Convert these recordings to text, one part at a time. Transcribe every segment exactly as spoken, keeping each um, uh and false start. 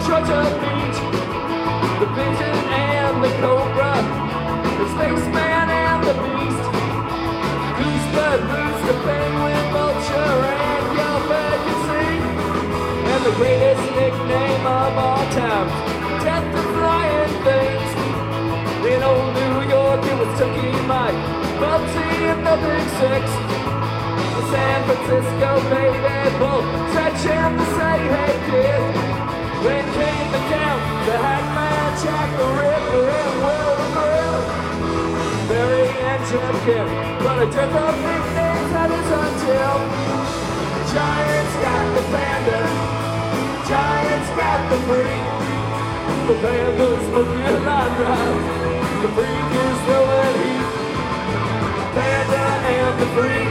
Georgia Beach, the pigeon and the cobra, the spaceman and the beast, goose, blood, moose, the penguin, vulture, and your fantasy, and the greatest nickname of all time, death of flying things. In old New York it was Turkey Mike, Bubsy and the Big Six. The San Francisco baby bull, stretch him to say hey kid. When came the count, the Hackman, Jack the Ripper, and Will the Grill, Barry and Jim Kim, but a dearth of nicknames that is until Giants got the panda, Giants got the freak, the panda's smoking line drive, the freak is throwing heat, panda and the freak,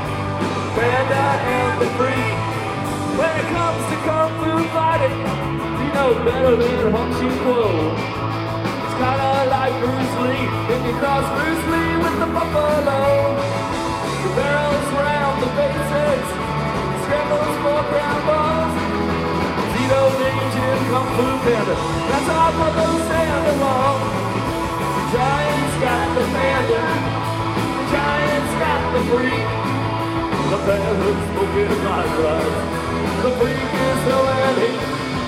panda and the freak. When it comes to kung fu fighting, you know better than Hong Chi Kuo. It's kinda like Bruce Lee, if you cross Bruce Lee with the buffalo. The barrels round the bases, scrambles for ground balls. Zito Ninja Kung Fu Panda, that's our brother stand along. The Giants got the panda, the Giants got the freak. The panda's smoking my drive. The freak is throwing heat.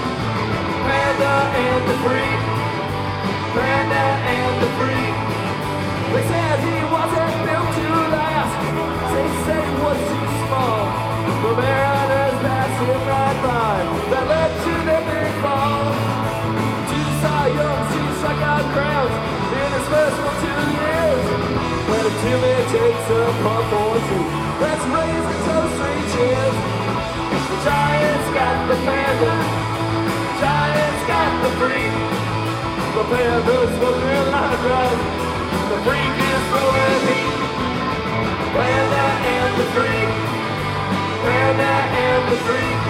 Panda and the freak. Panda and the freak. They said he wasn't built to last. They said he was too small. The Mariners passed him right by. That led to their big fall. Two Cy Youngs, two strikeout crowns in his first one two years. When Jimmy takes a puff or two, let's raise a toast, three cheers. The Giants got the panda, Giants got the freak. The panda's smoking line drive, the freak is throwing heat. Panda and the freak, panda and the freak.